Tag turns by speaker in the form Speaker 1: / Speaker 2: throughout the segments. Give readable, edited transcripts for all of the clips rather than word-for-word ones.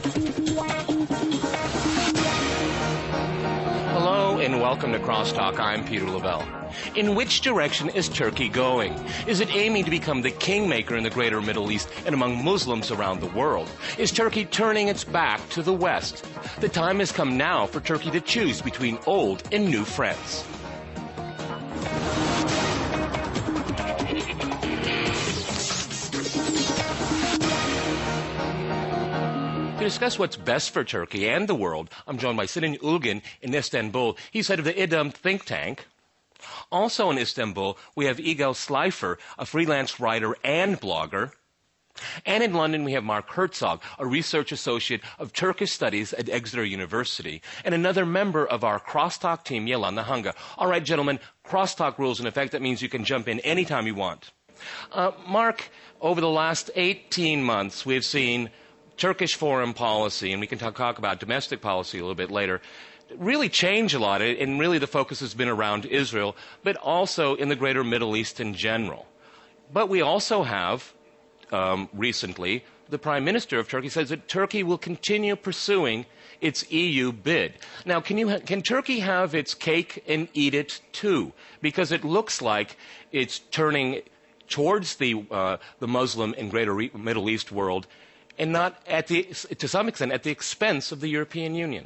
Speaker 1: Hello and welcome to Crosstalk. I'm Peter Lavelle. In which direction is Turkey going? Is it aiming to become the kingmaker in the greater Middle East and among Muslims around the world? Is Turkey turning its back to the West? The time has come now for Turkey to choose between old and new friends. To discuss what's best for Turkey and the world, I'm joined by Sinan Ulgin in Istanbul. He's head of the İdem think tank. Also in Istanbul, we have Egil Sleifer, a freelance writer and blogger. And in London, we have Mark Herzog, a research associate of Turkish studies at Exeter University, and another member of our Crosstalk team, Yelanda Hanga. All right, gentlemen, Crosstalk rules in effect. That means you can jump in anytime you want. Mark, over the last 18 months, we've seen Turkish foreign policy, and we can talk about domestic policy a little bit later, really change a lot, and really the focus has been around Israel, but also in the greater Middle East in general. But we also have, recently, the Prime Minister of Turkey says that Turkey will continue pursuing its EU bid. Now, can Turkey have its cake and eat it too? Because it looks like it's turning towards the Muslim and greater Middle East world, and not to some extent at the expense of the European Union.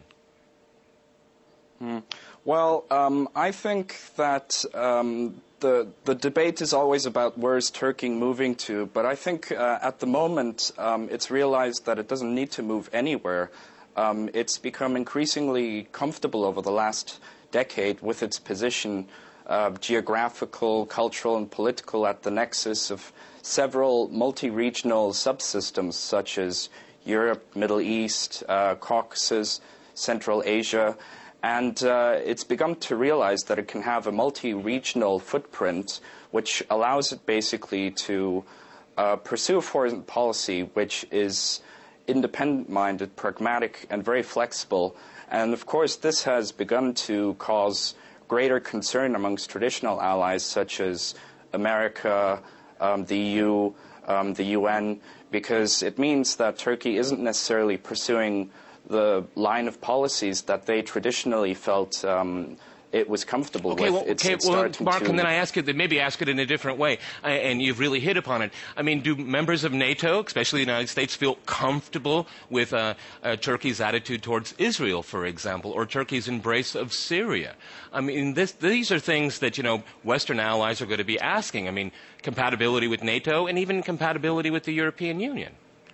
Speaker 2: Well, I think that the debate is always about where is Turkey moving to, but I think at the moment it's realized that it doesn't need to move anywhere. It's become increasingly comfortable over the last decade with its position, geographical, cultural, and political, at the nexus of several multi-regional subsystems such as Europe, Middle East, Caucasus, Central Asia. And it's begun to realize that it can have a multi-regional footprint, which allows it basically to pursue a foreign policy which is independent-minded, pragmatic, and very flexible. And of course, this has begun to cause greater concern amongst traditional allies such as America, the EU, the UN, because it means that Turkey isn't necessarily pursuing the line of policies that they traditionally felt it was comfortable with.
Speaker 1: Mark, and then I ask it, maybe ask it in a different way, and you've really hit upon it. I mean, do members of NATO, especially the United States, feel comfortable with Turkey's attitude towards Israel, for example, or Turkey's embrace of Syria? I mean, these are things that, Western allies are going to be asking. I mean, compatibility with NATO and even compatibility with the European Union.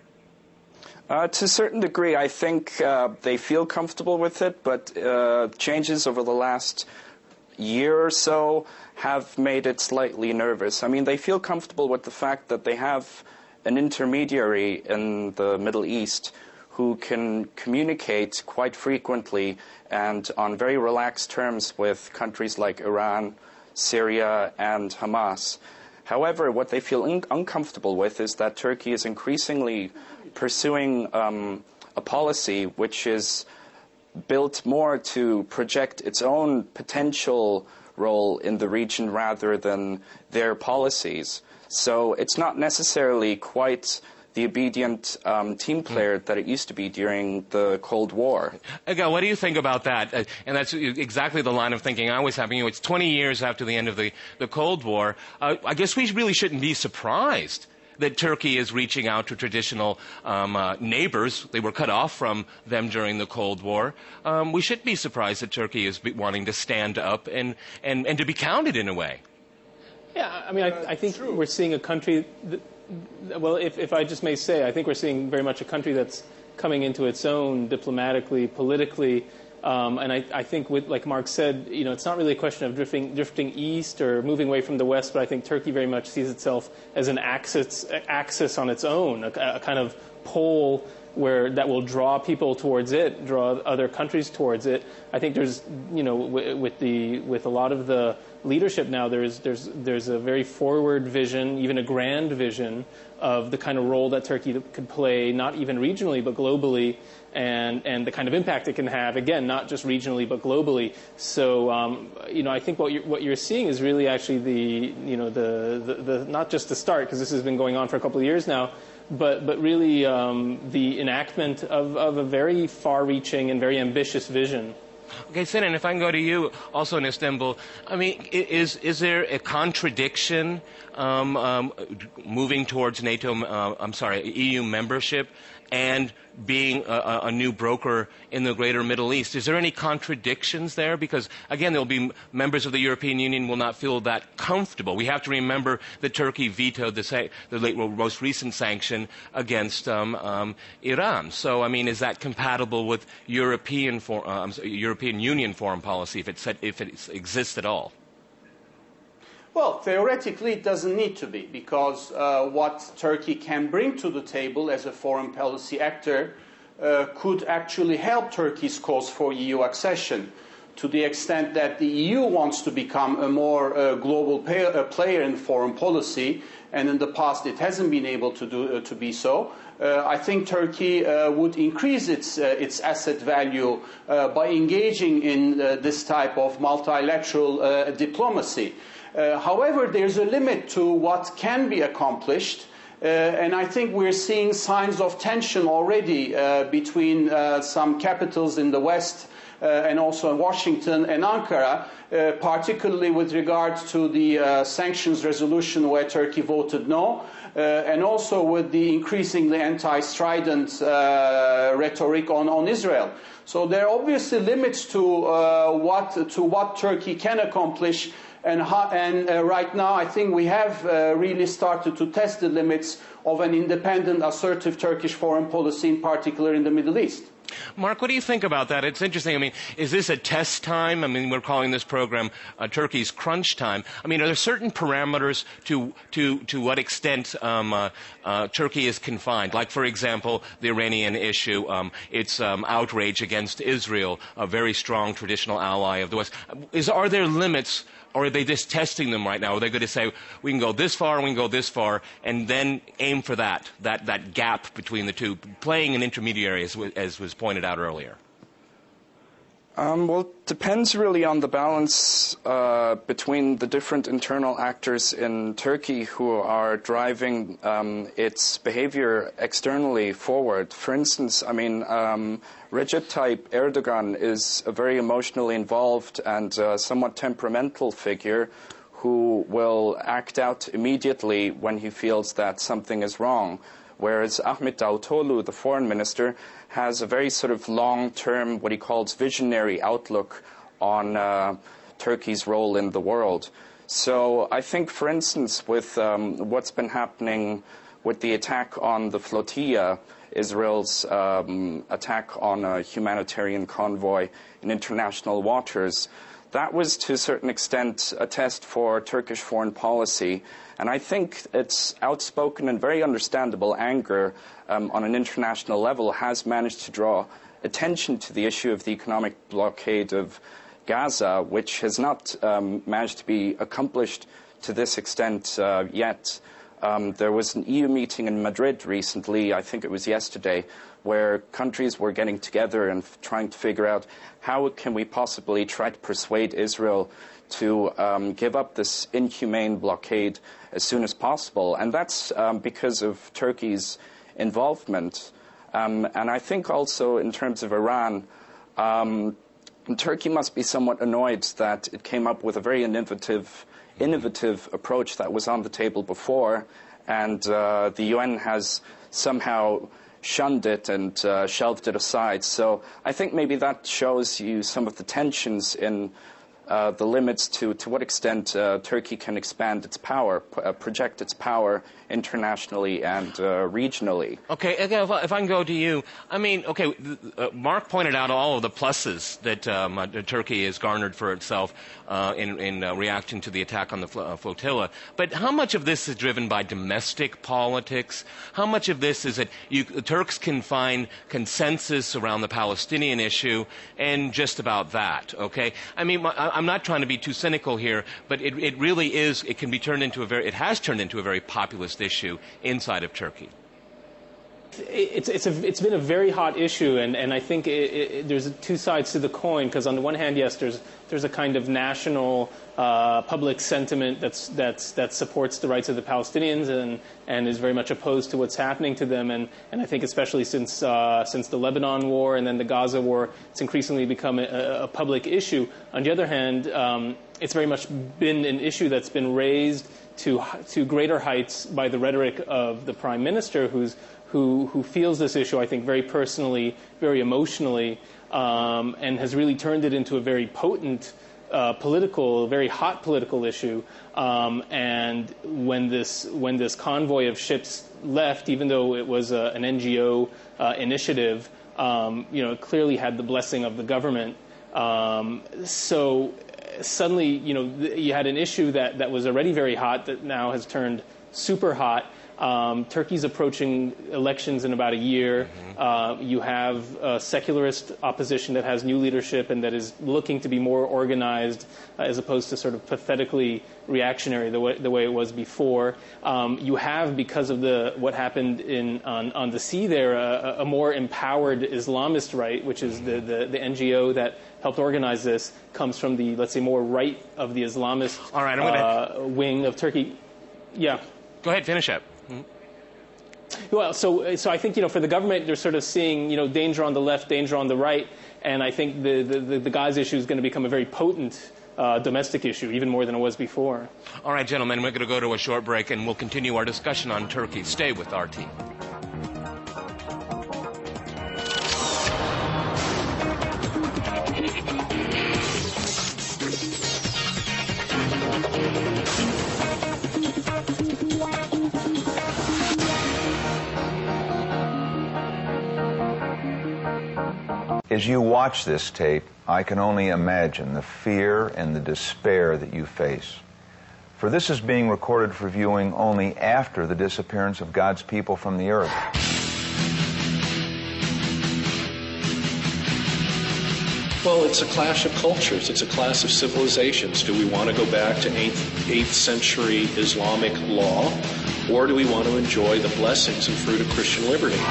Speaker 2: To a certain degree, I think they feel comfortable with it, but changes over the last year or so have made it slightly nervous. I mean, they feel comfortable with the fact that they have an intermediary in the Middle East who can communicate quite frequently and on very relaxed terms with countries like Iran, Syria, and Hamas. However, what they feel uncomfortable with is that Turkey is increasingly pursuing a policy which is built more to project its own potential role in the region rather than their policies. So it's not necessarily quite the obedient team player that it used to be during the Cold War.
Speaker 1: Egil, what do you think about that? And that's exactly the line of thinking I was having. It's 20 years after the end of the Cold War. I guess we really shouldn't be surprised that Turkey is reaching out to traditional neighbors. They were cut off from them during the Cold War. We shouldn't be surprised that Turkey is wanting to stand up and to be counted in a way.
Speaker 3: Yeah, I mean, I think we're seeing a country well, if I just may say, I think we're seeing very much a country that's coming into its own diplomatically, politically, and I think, like Mark said, it's not really a question of drifting east or moving away from the west, but I think Turkey very much sees itself as an axis on its own, a kind of pole that will draw people towards it, draw other countries towards it. I think there's, with a lot of the leadership now, there's a very forward vision, even a grand vision of the kind of role that Turkey could play, not even regionally but globally, and the kind of impact it can have, again, not just regionally but globally. So I think what you're seeing is really actually the not just the start, because this has been going on for a couple of years now, but really the enactment of a very far-reaching and very ambitious vision.
Speaker 1: Okay, Sinan, if I can go to you, also in Istanbul. I mean, is there a contradiction moving towards EU membership and being a new broker in the greater Middle East? Is there any contradictions there? Because, again, there will be members of the European Union will not feel that comfortable. We have to remember that Turkey vetoed the most recent sanction against Iran. So, I mean, is that compatible with European Union foreign policy if it exists at all?
Speaker 4: Well, theoretically, it doesn't need to be, because what Turkey can bring to the table as a foreign policy actor could actually help Turkey's cause for EU accession, to the extent that the EU wants to become a more global player in foreign policy, and in the past it hasn't been able to be so. I think Turkey would increase its asset value by engaging in this type of multilateral diplomacy. However, there's a limit to what can be accomplished, and I think we're seeing signs of tension already between some capitals in the West and also in Washington and Ankara, particularly with regard to the sanctions resolution where Turkey voted no, and also with the increasingly anti-strident rhetoric on Israel. So there are obviously limits to what Turkey can accomplish. And right now, I think we have really started to test the limits of an independent, assertive Turkish foreign policy, in particular in the Middle East.
Speaker 1: Mark, what do you think about that? It's interesting. I mean, is this a test time? I mean, we're calling this program Turkey's crunch time. I mean, are there certain parameters to what extent Turkey is confined? Like, for example, the Iranian issue, its outrage against Israel, a very strong traditional ally of the West. Are there limits? Or are they just testing them right now? Are they going to say, we can go this far, we can go this far, and then aim for that gap between the two, playing an intermediary, as was pointed out earlier?
Speaker 2: Well, it depends really on the balance between the different internal actors in Turkey who are driving its behavior externally forward. For instance, I mean, Recep Tayyip Erdogan is a very emotionally involved and somewhat temperamental figure who will act out immediately when he feels that something is wrong. Whereas Ahmet Davutoğlu, the foreign minister, has a very sort of long-term, what he calls visionary outlook on Turkey's role in the world. So I think, for instance, with what's been happening with the attack on the flotilla, Israel's attack on a humanitarian convoy in international waters, that was to a certain extent a test for Turkish foreign policy. And I think its outspoken and very understandable anger on an international level has managed to draw attention to the issue of the economic blockade of Gaza, which has not managed to be accomplished to this extent yet. There was an EU meeting in Madrid recently, I think it was yesterday, where countries were getting together and trying to figure out how can we possibly try to persuade Israel to give up this inhumane blockade as soon as possible. And that's because of Turkey's involvement. And I think also in terms of Iran, Turkey must be somewhat annoyed that it came up with a very innovative approach that was on the table before, and the UN has somehow shunned it and shelved it aside. So I think maybe that shows you some of the tensions in the limits to what extent Turkey can expand its power, project its power internationally and regionally.
Speaker 1: Okay, again, if I can go to you, I mean, okay, Mark pointed out all of the pluses that Turkey has garnered for itself in reaction to the attack on the flotilla. But how much of this is driven by domestic politics? How much of this is that the Turks can find consensus around the Palestinian issue and just about that, okay? I mean, I'm not trying to be too cynical here, but it really is, it has turned into a very populist issue inside of Turkey.
Speaker 3: It's been a very hot issue, and I think there's two sides to the coin, because on the one hand, yes, there's a kind of national public sentiment that supports the rights of the Palestinians and is very much opposed to what's happening to them, and I think especially since the Lebanon war and then the Gaza war, it's increasingly become a public issue. On the other hand, it's very much been an issue that's been raised to greater heights by the rhetoric of the Prime Minister, who feels this issue, I think, very personally, very emotionally, and has really turned it into a very potent very hot political issue. And when this convoy of ships left, even though it was an NGO initiative, it clearly had the blessing of the government. So suddenly, you had an issue that was already very hot that now has turned super hot. Turkey's approaching elections in about a year. You have a secularist opposition that has new leadership and that is looking to be more organized as opposed to sort of pathetically reactionary the way it was before. You have, because of what happened on the sea there, a more empowered Islamist right, which is the NGO that helped organize this, comes from the, let's say, more right of the Islamist wing of Turkey. Yeah.
Speaker 1: Go ahead, finish up.
Speaker 3: Well, so I think, for the government, they're sort of seeing, danger on the left, danger on the right, and I think the Gaza issue is going to become a very potent domestic issue, even more than it was before.
Speaker 1: All right, gentlemen, we're going to go to a short break, and we'll continue our discussion on Turkey. Stay with RT.
Speaker 5: As you watch this tape, I can only imagine the fear and the despair that you face. For this is being recorded for viewing only after the disappearance of God's people from the earth.
Speaker 6: Well, it's a clash of cultures. It's a clash of civilizations. Do we want to go back to 8th century Islamic law, or do we want to enjoy the blessings and fruit of Christian liberty?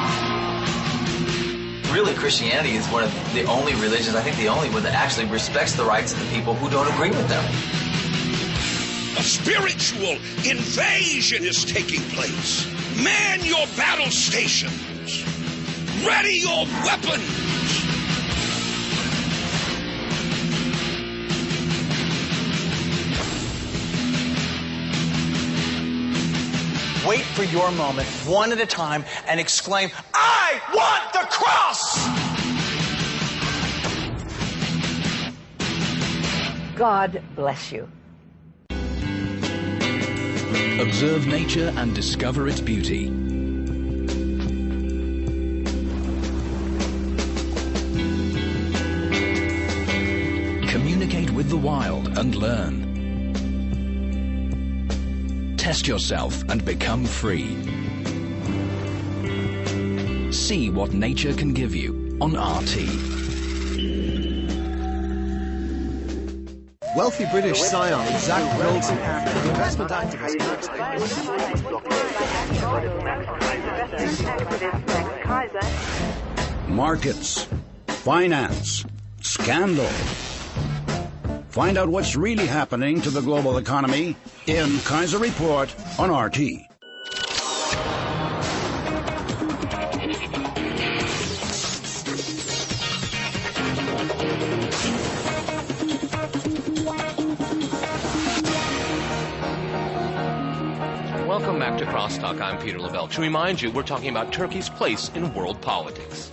Speaker 7: Really, Christianity is one of the only religions, I think the only one that actually respects the rights of the people who don't agree with them.
Speaker 8: A spiritual invasion is taking place. Man your battle stations. Ready your weapons.
Speaker 9: Wait for your moment, one at a time, and exclaim, "I want the cross!"
Speaker 10: God bless you.
Speaker 11: Observe nature and discover its beauty. Communicate with the wild and learn. Test yourself and become free. See what nature can give you on RT.
Speaker 12: Wealthy British scion Zach Wilson, investment activist
Speaker 13: Markets, finance, scandal. Find out what's really happening to the global economy in Kaiser Report on RT.
Speaker 1: Welcome back to Crosstalk. I'm Peter Lavelle. To remind you, we're talking about Turkey's place in world politics.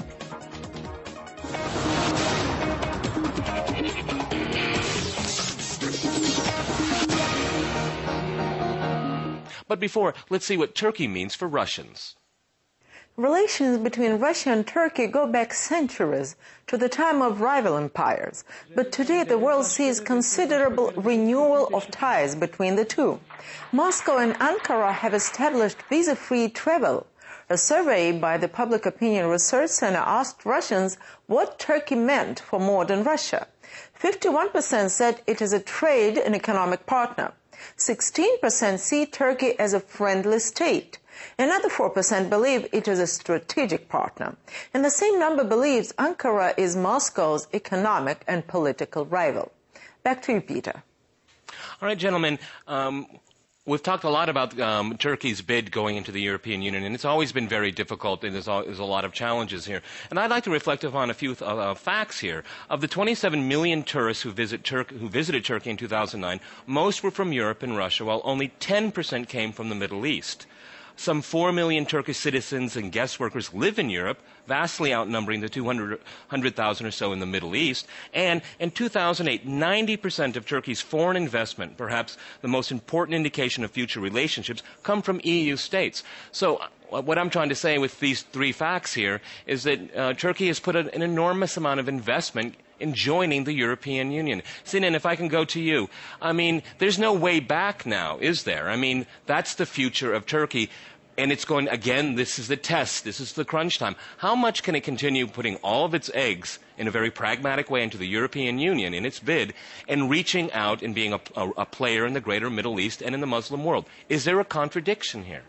Speaker 1: But before, let's see what Turkey means for Russians.
Speaker 10: Relations between Russia and Turkey go back centuries to the time of rival empires. But today the world sees considerable renewal of ties between the two. Moscow and Ankara have established visa-free travel. A survey by the Public Opinion Research Center asked Russians what Turkey meant for modern Russia. 51% said it is a trade and economic partner. 16% see Turkey as a friendly state. Another 4% believe it is a strategic partner. And the same number believes Ankara is Moscow's economic and political rival. Back to you, Peter.
Speaker 1: All right, gentlemen. We've talked a lot about Turkey's bid going into the European Union, and it's always been very difficult, and there's a lot of challenges here. And I'd like to reflect upon a few facts here. Of the 27 million tourists who visited Turkey in 2009, most were from Europe and Russia, while only 10% came from the Middle East. Some 4 million Turkish citizens and guest workers live in Europe, vastly outnumbering the 200,000 or so in the Middle East. And in 2008, 90% of Turkey's foreign investment, perhaps the most important indication of future relationships, come from EU states. So what I'm trying to say with these three facts here is that Turkey has put an enormous amount of investment in joining the European Union. Sinan, if I can go to you. I mean, there's no way back now, is there? I mean, that's the future of Turkey. And it's going, again, this is the test. This is the crunch time. How much can it continue putting all of its eggs in a very pragmatic way into the European Union in its bid and reaching out and being a player in the greater Middle East and in the Muslim world? Is there a contradiction here?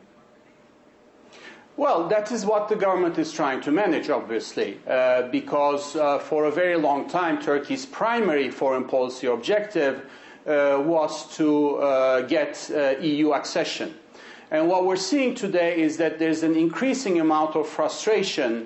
Speaker 4: Well, that is what the government is trying to manage, obviously, because for a very long time, Turkey's primary foreign policy objective was to get EU accession. And what we're seeing today is that there's an increasing amount of frustration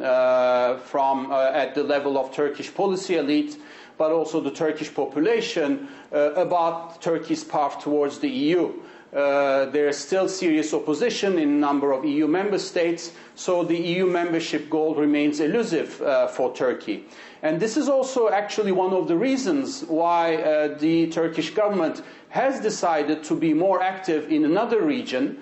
Speaker 4: at the level of Turkish policy elite, but also the Turkish population about Turkey's path towards the EU. There is still serious opposition in a number of EU member states, so the EU membership goal remains elusive for Turkey. And this is also actually one of the reasons why the Turkish government has decided to be more active in another region,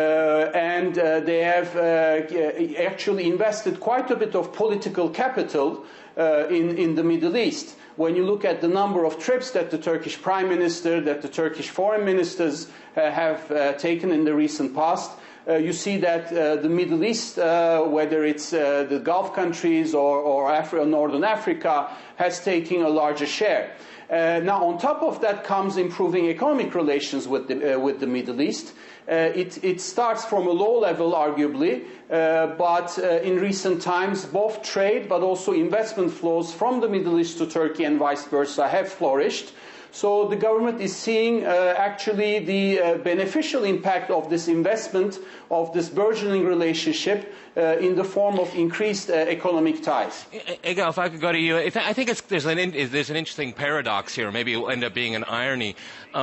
Speaker 4: and they have actually invested quite a bit of political capital in the Middle East. When you look at the number of trips that the Turkish Prime Minister, that the Turkish foreign ministers have taken in the recent past, you see that the Middle East, whether it's the Gulf countries or Northern Africa, has taken a larger share. Now, on top of that comes improving economic relations with the Middle East. It starts from a low level, arguably, but in recent times, both trade but also investment flows from the Middle East to Turkey and vice versa have flourished. So the government is seeing actually the beneficial impact of this investment, of this burgeoning relationship in the form of increased economic ties.
Speaker 1: Egal, if I could go to you, I think there's an interesting paradox here. Maybe it will end up being an irony.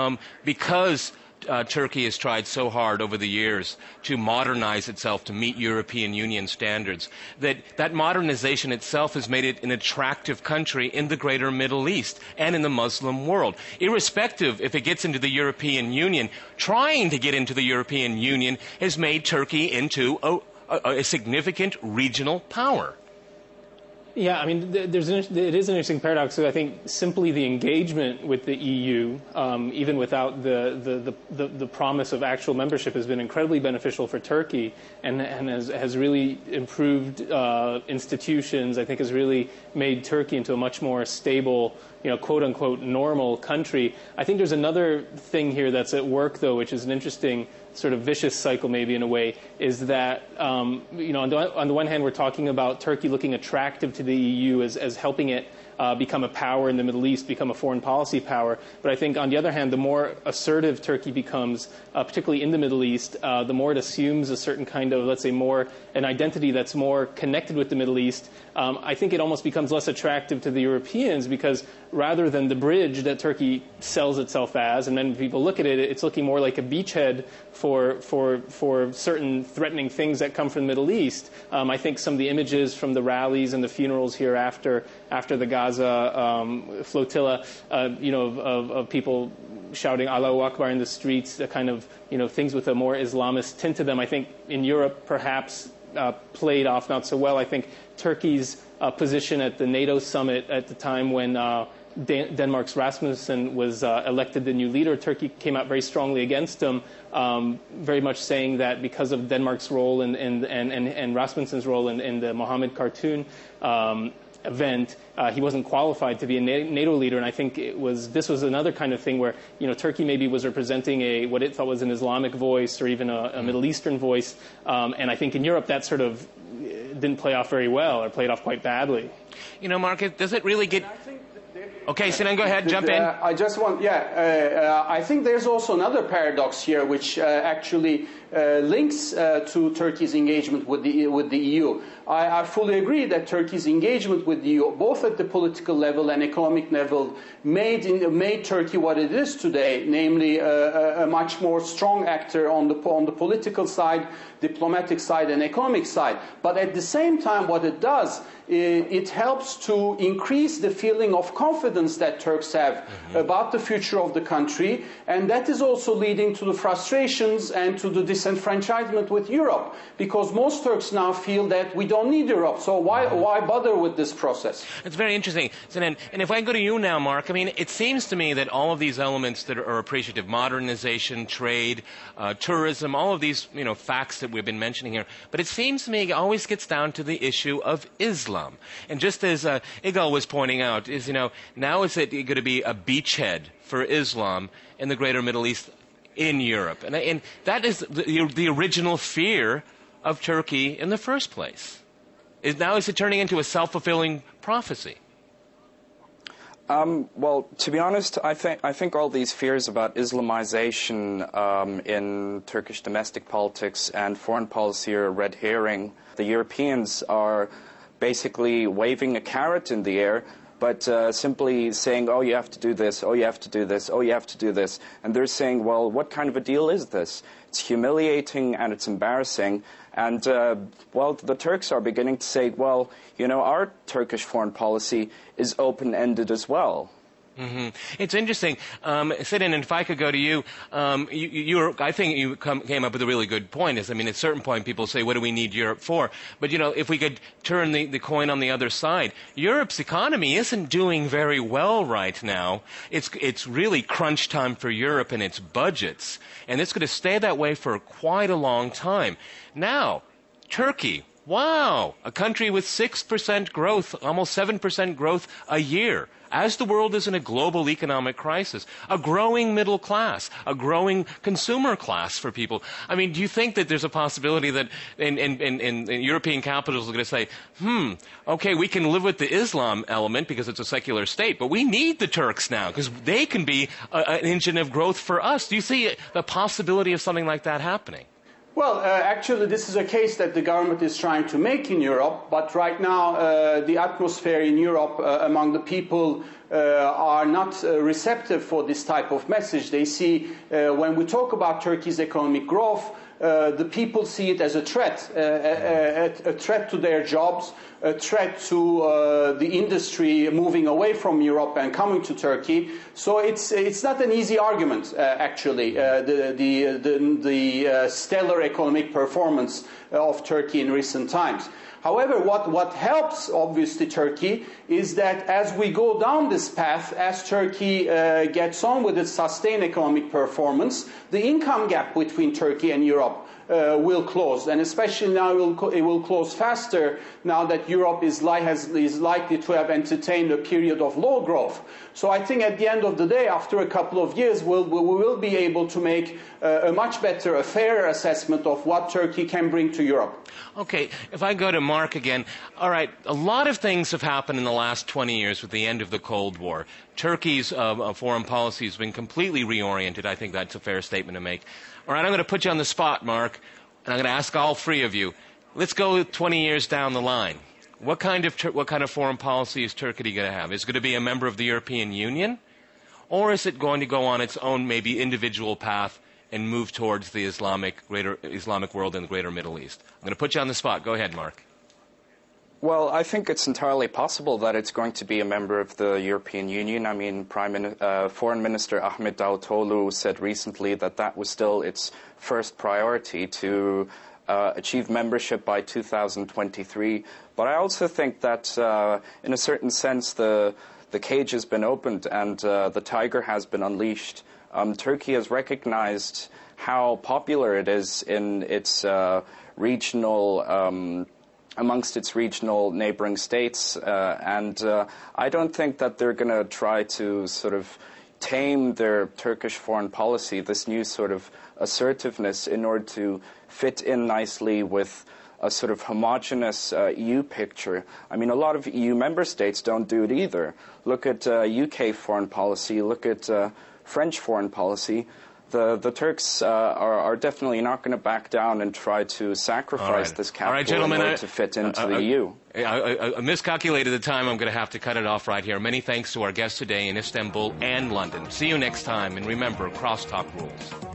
Speaker 1: Because Turkey has tried so hard over the years to modernize itself to meet European Union standards, that modernization itself has made it an attractive country in the greater Middle East and in the Muslim world. Irrespective if it gets into the European Union, trying to get into the European Union has made Turkey into a significant regional power.
Speaker 3: Yeah, I mean, it is an interesting paradox. So I think simply the engagement with the EU, even without the promise of actual membership, has been incredibly beneficial for Turkey and has really improved institutions. I think has really made Turkey into a much more stable, quote unquote, normal country. I think there's another thing here that's at work, though, which is an interesting sort of vicious cycle, maybe in a way, is that on the one hand we're talking about Turkey looking attractive to the EU as helping it become a power in the Middle East, become a foreign policy power. But I think on the other hand, the more assertive Turkey becomes, particularly in the Middle East, the more it assumes a certain kind of, let's say, an identity that's more connected with the Middle East. I think it almost becomes less attractive to the Europeans because rather than the bridge that Turkey sells itself as, and then people look at it, it's looking more like a beachhead for certain threatening things that come from the Middle East. I think some of the images from the rallies and the funerals here after the Gaza flotilla, of people shouting Allahu Akbar in the streets, the kind of things with a more Islamist tint to them, I think in Europe perhaps played off not so well. I think Turkey's position at the NATO summit at the time when Denmark's Rasmussen was elected the new leader, Turkey came out very strongly against him, very much saying that because of Denmark's role and Rasmussen's role in the Mohammed cartoon event, he wasn't qualified to be a NATO leader. And I think this was another kind of thing where, Turkey maybe was representing what it thought was an Islamic voice or even a Middle Eastern voice. And I think in Europe that sort of didn't play off very well, or played off quite badly.
Speaker 1: Mark, does it really get... Okay, Sinan, go ahead, jump in.
Speaker 4: I just want, I think there's also another paradox here which actually links to Turkey's engagement with the EU. I fully agree that Turkey's engagement with the EU, both at the political level and economic level, made Turkey what it is today, namely a much more strong actor on the political side, diplomatic side, and economic side. But at the same time, what it does, it helps to increase the feeling of confidence that Turks have about the future of the country, and that is also leading to the frustrations and to the disenfranchisement with Europe, because most Turks now feel that we don't need Europe, so why bother with this process?
Speaker 1: It's very interesting. And if I go to you now, Mark, I mean, it seems to me that all of these elements that are appreciative, modernization, trade, tourism, all of these facts that we've been mentioning here, but it seems to me it always gets down to the issue of Islam. And just as Igal was pointing out, now is it going to be a beachhead for Islam in the greater Middle East, in Europe? And that is the original fear of Turkey in the first place. Now is it turning into a self-fulfilling prophecy?
Speaker 2: Well, to be honest, I think all these fears about Islamization in Turkish domestic politics and foreign policy are a red herring. The Europeans are basically waving a carrot in the air, but simply saying, oh, you have to do this, oh, you have to do this, oh, you have to do this. And they're saying, well, what kind of a deal is this? It's humiliating and it's embarrassing. And, the Turks are beginning to say, well, our Turkish foreign policy is open-ended as well.
Speaker 1: Mm-hmm. It's interesting. Sinan, if I could go to you, I think you came up with a really good point. At a certain point, people say, what do we need Europe for? But, if we could turn the coin on the other side, Europe's economy isn't doing very well right now. It's really crunch time for Europe and its budgets. And it's going to stay that way for quite a long time. Now, Turkey. Wow, a country with 6% growth, almost 7% growth a year. As the world is in a global economic crisis, a growing middle class, a growing consumer class for people. Do you think that there's a possibility that in European capitals are going to say, okay, we can live with the Islam element because it's a secular state, but we need the Turks now because they can be an engine of growth for us. Do you see the possibility of something like that happening?
Speaker 4: Well, actually, this is a case that the government is trying to make in Europe, but right now the atmosphere in Europe among the people are not receptive for this type of message. They see, when we talk about Turkey's economic growth, the people see it as a threat to their jobs, a threat to the industry moving away from Europe and coming to Turkey. So it's not an easy argument, actually, the stellar economic performance of Turkey in recent times. However, what helps, obviously, Turkey is that as we go down this path, as Turkey gets on with its sustained economic performance, the income gap between Turkey and Europe will close, and especially now it will close faster now that Europe is likely to have entertained a period of low growth. So I think at the end of the day, after a couple of years, we will be able to make a much better, a fairer assessment of what Turkey can bring to Europe.
Speaker 1: Okay, if I go to Mark again, all right, a lot of things have happened in the last 20 years with the end of the Cold War. Turkey's foreign policy has been completely reoriented. I think that's a fair statement to make. All right, I'm going to put you on the spot, Mark, and I'm going to ask all three of you. Let's go 20 years down the line. What kind of foreign policy is Turkey going to have? Is it going to be a member of the European Union? Or is it going to go on its own, maybe individual path and move towards the greater Islamic world in the greater Middle East? I'm going to put you on the spot. Go ahead, Mark.
Speaker 2: Well, I think it's entirely possible that it's going to be a member of the European Union. Foreign Minister Ahmet Davutoğlu said recently that was still its first priority to achieve membership by 2023. But I also think that, in a certain sense, the the cage has been opened and the tiger has been unleashed. Turkey has recognized how popular it is in its regional amongst its regional neighboring states, and I don't think that they're going to try to sort of tame their Turkish foreign policy, this new sort of assertiveness, in order to fit in nicely with a sort of homogenous EU picture. I mean, a lot of EU member states don't do it either. Look at UK foreign policy, look at French foreign policy. The Turks are definitely not going to back down and try to sacrifice this capital in order to fit into the EU.
Speaker 1: I miscalculated the time. I'm going to have to cut it off right here. Many thanks to our guests today in Istanbul and London. See you next time, and remember, crosstalk rules.